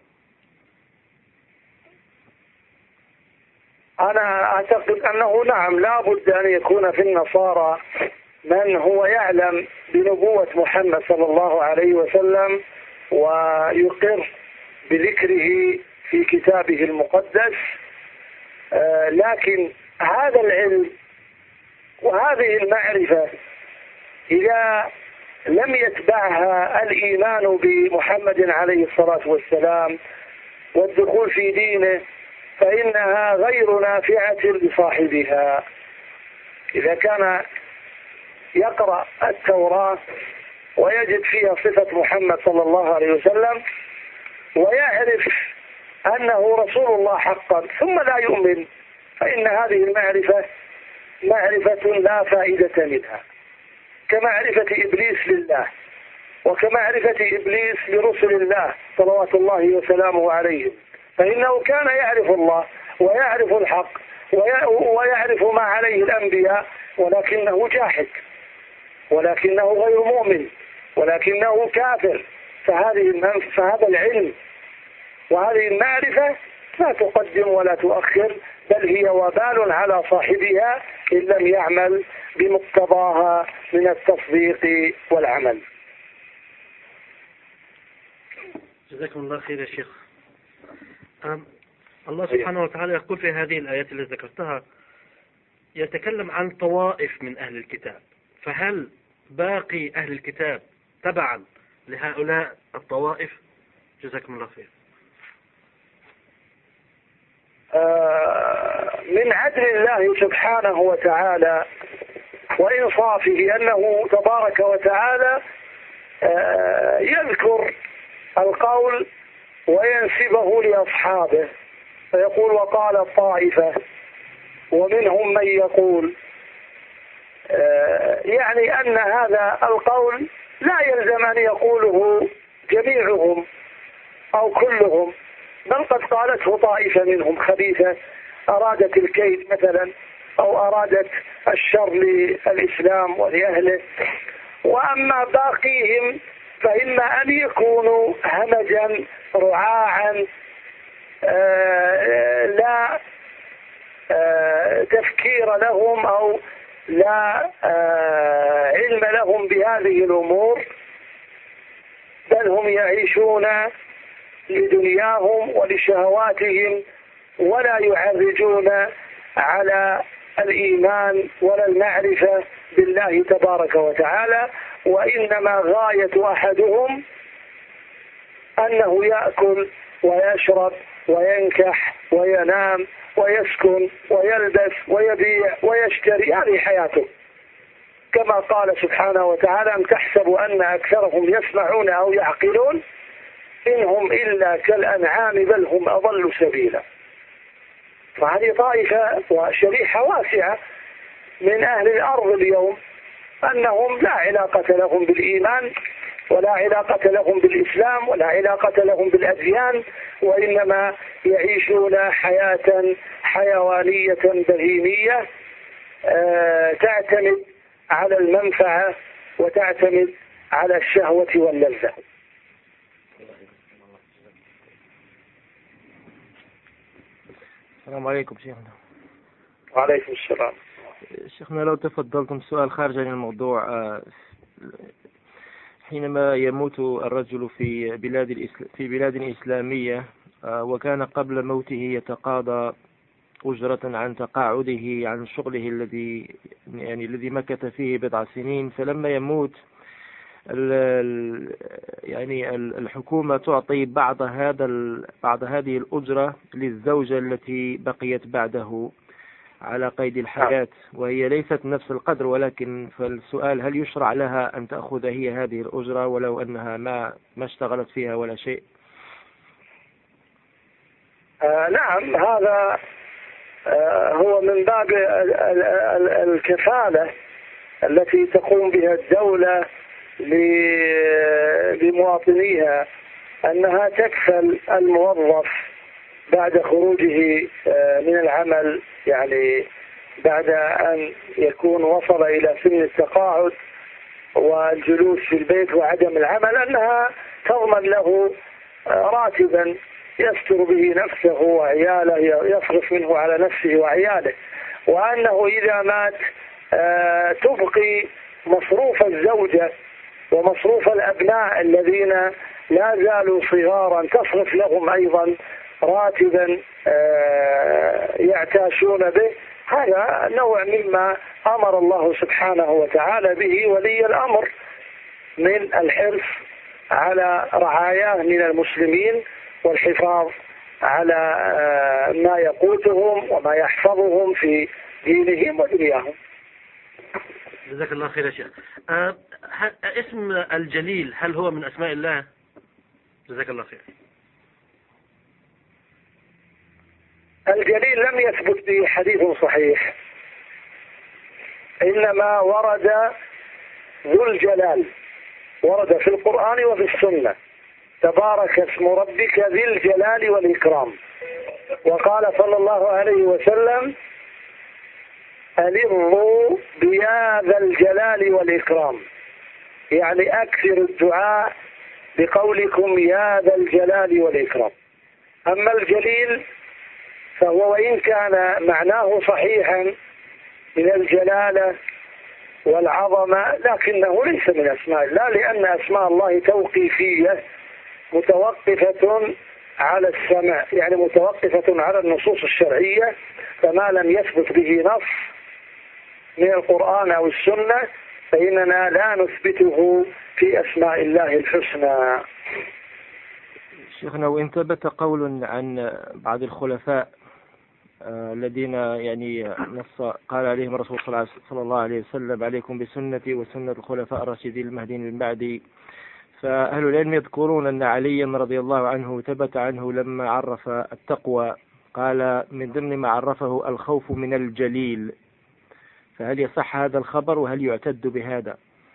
أنا أعتقد أنه نعم، لا بد أن يكون في النصارى من هو يعلم بنبوة محمد صلى الله عليه وسلم ويقر بذكره في كتابه المقدس، آه لكن هذا العلم وهذه المعرفة إذا لم يتبعها الإيمان بمحمد عليه الصلاة والسلام والدخول في دينه فإنها غير نافعة لصاحبها. إذا كان يقرأ التوراة ويجد فيها صفة محمد صلى الله عليه وسلم ويعرف أنه رسول الله حقا ثم لا يؤمن، فإن هذه المعرفة معرفة لا فائدة منها، كمعرفة إبليس لله وكمعرفة إبليس لرسل الله صلوات الله وسلامه عليهم، فإنه كان يعرف الله ويعرف الحق ويعرف ما عليه الأنبياء، ولكنه جاحد ولكنه غير مؤمن ولكنه كافر. فهذه فهذا العلم وهذه المعرفة لا تقدم ولا تؤخر، بل هي وبال على صاحبها إن لم يعمل بمقتضاها من التصديق والعمل. جزاكم الله خير يا شيخ. الله سبحانه وتعالى يقول في هذه الآيات التي ذكرتها يتكلم عن طوائف من أهل الكتاب، فهل باقي أهل الكتاب تبعا لهؤلاء الطوائف؟ جزاكم الله خير. من عدل الله سبحانه وتعالى وإنصافه أنه تبارك وتعالى يذكر القول وينسبه لأصحابه، فيقول: وقال الطائفة، ومنهم من يقول، يعني أن هذا القول لا يلزم أن يقوله جميعهم أو كلهم، بل قد قالته طائفة منهم خبيثة أرادت الكيد مثلا أو أرادت الشر للإسلام ولأهله، وأما باقيهم فإما أن يكونوا همجا رعاعا آه لا آه تفكير لهم أو لا آه علم لهم بهذه الأمور، بل هم يعيشون لدنياهم ولشهواتهم ولا يعرجون على الإيمان ولا المعرفة بالله تبارك وتعالى، وإنما غاية أحدهم أنه يأكل ويشرب وينكح وينام ويسكن ويلبس ويبيع ويشتري، هذه حياته. كما قال سبحانه وتعالى: أم تحسب أن أكثرهم يسمعون أو يعقلون إنهم إلا كالأنعام بل هم أضل سبيلا. فهذه طائفة وشريحة واسعة من أهل الأرض اليوم أنهم لا علاقة لهم بالإيمان ولا علاقة لهم بالإسلام ولا علاقة لهم بالأديان، وإنما يعيشون حياة حيوانية بهيمية تعتمد على المنفعة وتعتمد على الشهوة واللذة. السلام عليكم شيخنا. وعليكم السلام. شيخنا لو تفضلتم سؤال خارج عن الموضوع، حينما يموت الرجل في بلاد في بلاد إسلامية وكان قبل موته يتقاضى أجرة عن تقاعده عن شغله الذي يعني الذي مكث فيه بضع سنين، فلما يموت ال يعني الحكومة تعطي بعض هذا بعض هذه الأجرة للزوجة التي بقيت بعده على قيد الحياة، وهي ليست نفس القدر، ولكن فالسؤال: هل يشرع لها أن تأخذ هي هذه الأجرة ولو أنها ما ما اشتغلت فيها ولا شيء؟ آه نعم، هذا آه هو من باب الكفالة التي تقوم بها الدولة لمواطنيها، أنها تكفل الموظف بعد خروجه من العمل، يعني بعد أن يكون وصل إلى سن التقاعد والجلوس في البيت وعدم العمل، أنها تضمن له راتبا يستر به نفسه وعياله، يصرف منه على نفسه وعياله، وأنه إذا مات تبقي مصروف الزوجة ومصروف الأبناء الذين لا زالوا صغارا، تصرف لهم أيضا راتبا يعتاشون به. هذا نوع مما أمر الله سبحانه وتعالى به ولي الأمر من الحرص على رعاياه من المسلمين والحفاظ على ما يقوتهم وما يحفظهم في دينهم ودنياهم. جزاك الله خير يا شيخ. أه اسم الجليل هل هو من أسماء الله؟ جزاك الله خير. الجليل لم يثبت به حديث صحيح، إنما ورد ذو الجلال، ورد في القرآن وفي السنة: تبارك اسم ربك ذي الجلال والإكرام. وقال صلى الله عليه وسلم: ألظوا بيا ذا الجلال والإكرام، يعني أكثر الدعاء بقولكم يا ذا الجلال والإكرام. أما الجليل فهو وإن كان معناه صحيحا من الجلالة والعظمة، لكنه ليس من أسماء الله، لأن أسماء الله توقيفية متوقفة على السمع، يعني متوقفة على النصوص الشرعية، فما لم يثبت به نص من القرآن أو السنة فإننا لا نثبته في أسماء الله الحسنى. شيخنا، وإن ثبت قول عن بعض الخلفاء الذين يعني نص قال عليهم الرسول صلى الله عليه وسلم: عليكم بسنتي وسنة الخلفاء الراشدين المهديين من بعدي، فأهل العلم يذكرون أن عليا رضي الله عنه ثبت عنه لما عرف التقوى قال من ضمن ما عرفه الخوف من الجليل، فهل يصح هذا الخبر وهل يعتد بهذا؟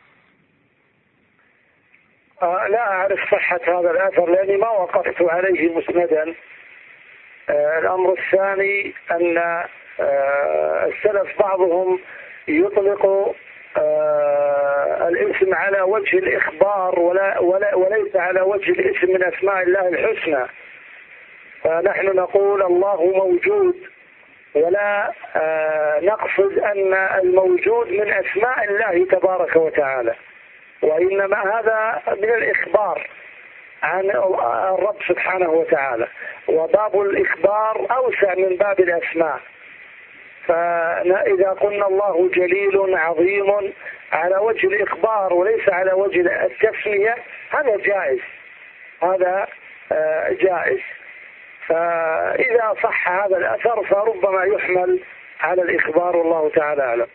آه لا أعرف صحة هذا الأثر لأني ما وقفت عليه مسندا. آه الأمر الثاني أن آه السلف بعضهم يطلق آه الاسم على وجه الإخبار ولا ولا وليس على وجه الاسم من أسماء الله الحسنى، فنحن نقول الله موجود ولا آه نقصد أن الموجود من أسماء الله تبارك وتعالى، وإنما هذا من الإخبار، عن الرب سبحانه وتعالى، وباب الإخبار أوسع من باب الأسماء. فإذا قلنا الله جليل عظيم على وجه الإخبار وليس على وجه التسمية هذا جائز، هذا جائز. فإذا صح هذا الأثر فربما يحمل على الإخبار، والله تعالى أعلم.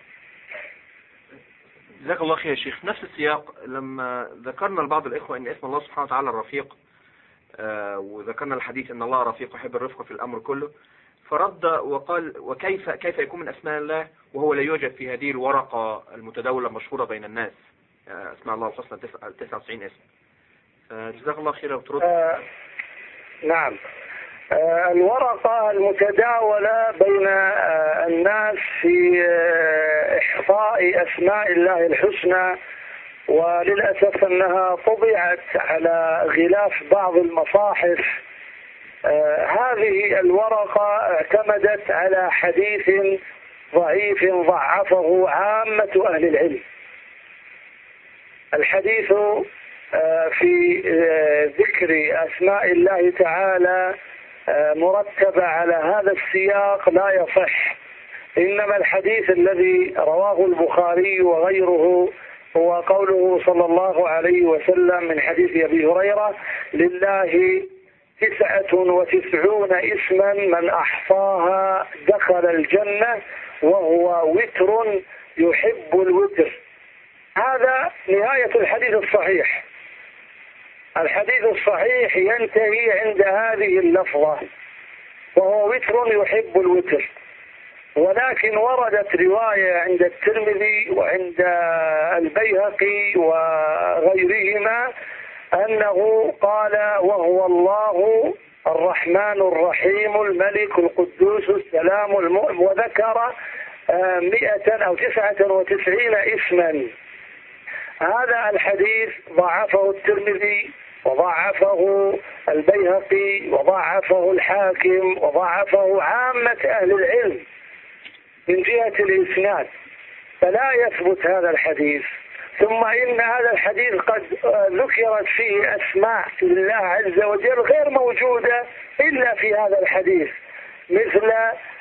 جزاك الله خير يا شيخ. نفس السياق لما ذكرنا لبعض الإخوة أن اسم الله سبحانه وتعالى الرفيق، آه وذكرنا الحديث أن الله رفيق يحب الرفق في الأمر كله، فرد وقال وكيف كيف يكون من أسماء الله وهو لا يوجد في هذه الورقة المتداولة المشهورة بين الناس آه اسماء الله الحسنى تسعة وتسعين اسم. آه جزاك الله خير. وترد آه نعم. آه الورقة المتداولة بين آه الناس في آه إحصاء أسماء الله الحسنى، وللأسف أنها طبعت على غلاف بعض المصاحف. آه هذه الورقة اعتمدت على حديث ضعيف ضعفه عامة أهل العلم. الحديث آه في آه ذكر أسماء الله تعالى آه مرتبة على هذا السياق لا يصح، إنما الحديث الذي رواه البخاري وغيره هو قوله صلى الله عليه وسلم من حديث أبي هريرة: لله تسعة وتسعون اسما من أحصاها دخل الجنة وهو وتر يحب الوتر. هذا نهاية الحديث الصحيح. الحديث الصحيح ينتهي عند هذه اللفظة وهو وتر يحب الوتر، ولكن وردت رواية عند الترمذي وعند البيهقي وغيرهما أنه قال: وهو الله الرحمن الرحيم الملك القدوس السلام المؤمن، وذكر مئة أو تسعة وتسعين اسما. هذا الحديث ضعفه الترمذي وضعفه البيهقي وضعفه الحاكم وضعفه عامة أهل العلم من جهة الإسناد، فلا يثبت هذا الحديث. ثم إن هذا الحديث قد ذكرت فيه أسماء لله عز وجل غير موجودة إلا في هذا الحديث، مثل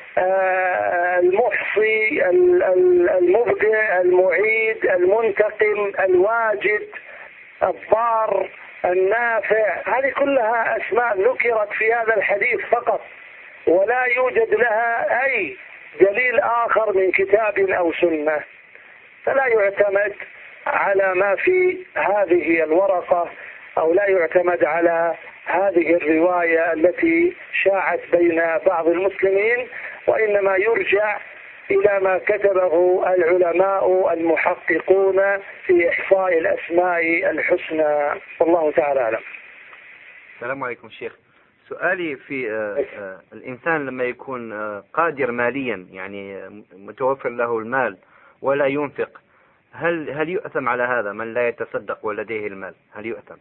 المحصي، المبدع، المعيد، المنتقم، الواجد، الضار، النافع. هذه كلها أسماء ذكرت في هذا الحديث فقط، ولا يوجد لها أي دليل آخر من كتاب أو سنة، فلا يعتمد على ما في هذه الورقة، أو لا يعتمد على هذه الرواية التي شاعت بين بعض المسلمين، وإنما يرجع إلى ما كتبه العلماء المحققون في إحصاء الأسماء الحسنى، والله تعالى أعلم. السلام عليكم شيخ. سؤالي في آه آه الإنسان لما يكون آه قادر ماليا، يعني متوفر له المال ولا ينفق، هل هل يؤثم على هذا من لا يتصدق ولديه المال؟ هل يؤثم؟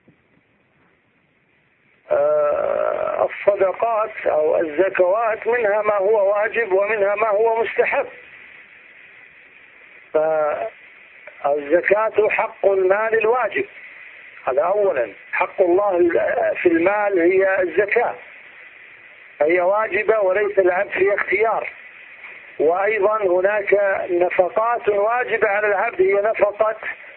آه الصدقات أو الزكوات منها ما هو واجب ومنها ما هو مستحب. فالزكاة حق المال الواجب، هذا أولا. حق الله في المال هي الزكاة، هي واجبة وليس العبد في اختيار. وأيضا هناك نفقات واجبة على العبد، هي نفقة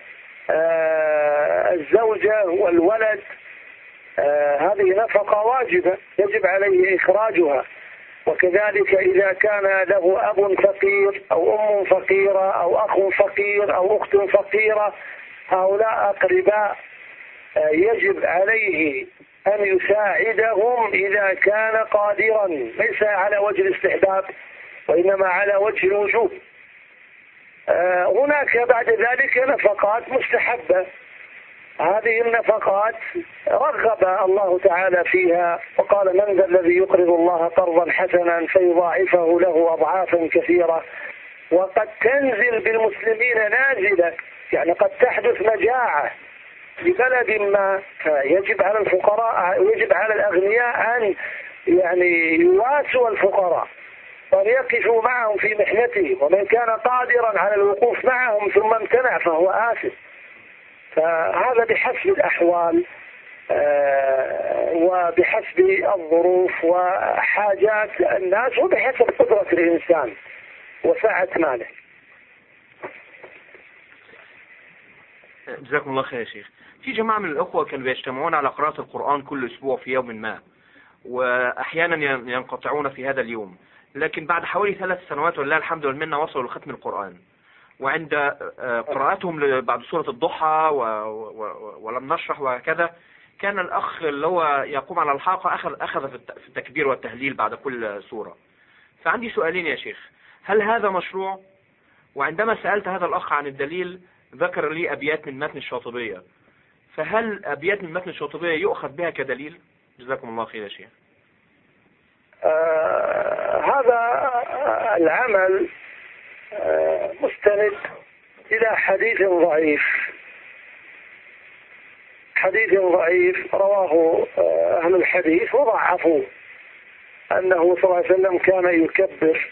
آه الزوجة والولد، آه هذه نفقة واجبة يجب عليه إخراجها. وكذلك إذا كان له أب فقير أو أم فقيرة أو أخ فقير أو أخت فقيرة، هؤلاء أقرباء آه يجب عليه أن يساعدهم إذا كان قادرا، ليس على وجه الاستحباب وإنما على وجه الوجوب. آه هناك بعد ذلك نفقات مستحبة، هذه النفقات رغب الله تعالى فيها، وقال: من ذا الذي يقرض الله قرضا حسنا فيضاعفه له أضعافا كثيرة. وقد تنزل بالمسلمين نازلة، يعني قد تحدث مجاعة ببلد ما، فيجب على الفقراء ويجب على الأغنياء أن يعني يواسوا الفقراء وأن يقفوا معهم في محنتهم، ومن كان قادرا على الوقوف معهم ثم امتنع فهو آثم. فهذا بحسب الأحوال. وبحسب الظروف وحاجات الناس وبحسب قدرة الإنسان وسعة ماله. جزاكم الله خير يا شيخ. في جماعة من الأخوة كانوا بيجتمعون على قراءة القرآن كل أسبوع في يوم ما، وأحيانا ينقطعون في هذا اليوم، لكن بعد حوالي ثلاث سنوات ولله الحمد والمنة وصلوا لختم القرآن. وعند قراءتهم بعد سورة الضحى و... و... ولم نشرح وهكذا، كان الأخ اللي هو يقوم على الحلقة أخذ أخذ في التكبير والتهليل بعد كل سورة. فعندي سؤالين يا شيخ، هل هذا مشروع؟ وعندما سألت هذا الأخ عن الدليل ذكر لي أبيات من متن الشاطبية، فهل أبيات من متن الشاطبية يؤخذ بها كدليل؟ جزاكم الله خير يا شيخ. آه هذا العمل آه مستند إلى حديث ضعيف، حديث ضعيف رواه آه أهل الحديث وضعفوه، أنه صلى الله عليه وسلم كان يكبر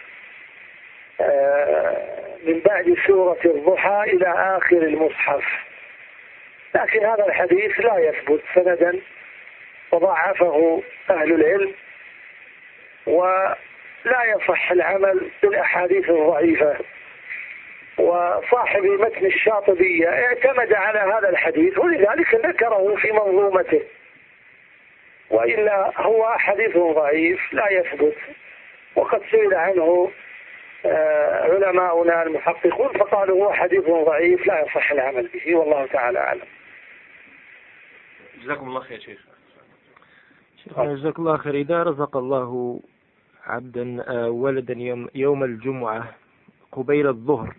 آه من بعد سورة الضحى إلى آخر المصحف، لكن هذا الحديث لا يثبت سندا وضعفه أهل العلم، ولا يصح العمل بالأحاديث الضعيفة. وصاحب متن الشاطبية اعتمد على هذا الحديث ولذلك ذكره في منظومته، وإلا هو حديث ضعيف لا يثبت، وقد سئل عنه علماؤنا المحققون فقالوا هو حديث ضعيف لا يصح العمل به، والله تعالى أعلم. جزاكم الله خير شيخ. شيخنا جزاك الله خير، إذا رزق الله عبدا ولدا يوم, يوم الجمعة قبيل الظهر،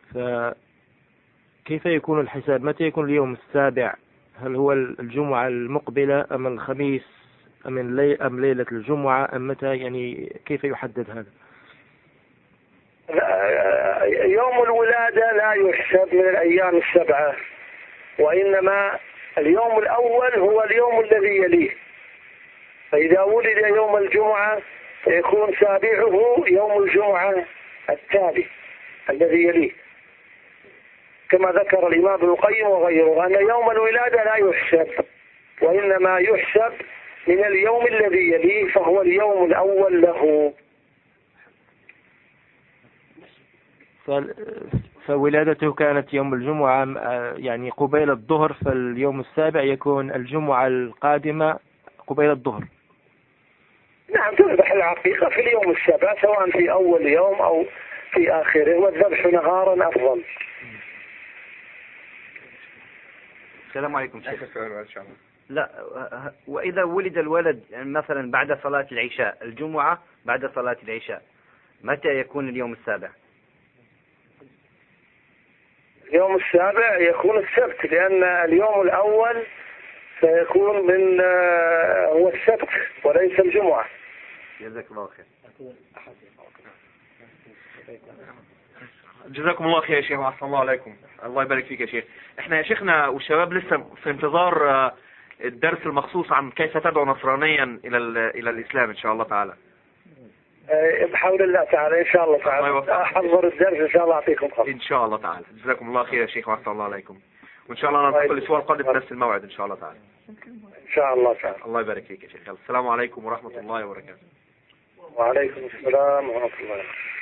فكيف يكون الحساب؟ متى يكون اليوم السابع؟ هل هو الجمعة المقبلة أم الخميس أم, اللي أم ليلة الجمعة أم متى؟ يعني كيف يحدد هذا؟ يوم الولادة لا يحسب من الأيام السبعة، وإنما اليوم الأول هو اليوم الذي يليه، فإذا ولد يوم الجمعة فيكون سابعه يوم الجمعة التالي الذي يليه، كما ذكر الإمام ابن القيم وغيره أن يوم الولادة لا يحسب، وإنما يحسب من اليوم الذي يليه، فهو اليوم الأول له. فولادته كانت يوم الجمعة يعني قبيل الظهر، فاليوم السابع يكون الجمعة القادمة قبيل الظهر. نعم، تذبح العقيقة في اليوم السابع سواء في أول يوم أو في آخره، والذبح نهارا أفضل. السلام عليكم شيخ. لا، وإذا ولد الولد مثلا بعد صلاة العشاء، الجمعة بعد صلاة العشاء، متى يكون اليوم السابع؟ اليوم السابع يكون السبت، لأن اليوم الأول سيكون من هو السبت وليس الجمعة. جزاك الله خير. جزاكم الله خير يا شيخ، وأحسن الله عليكم. الله يبارك فيك يا شيخ. احنا يا شيخنا والشباب لسه في انتظار الدرس المخصوص عن كيف تدعو نصرانيا الى الى الاسلام ان شاء الله تعالى. بحول الله تعالى ان شاء الله تعالى احضر الدرس ان شاء الله اعطيكم خبر ان شاء الله تعالى. جزاكم الله خير يا شيخ، واحسن الله عليكم، وان شاء الله نلتقي الاسبوع القادم في نفس الموعد ان شاء الله تعالى. ان شاء الله تعالى. الله يبارك فيك يا شيخ. السلام عليكم ورحمة الله وبركاته. وعليكم السلام ورحمة الله وبركاته.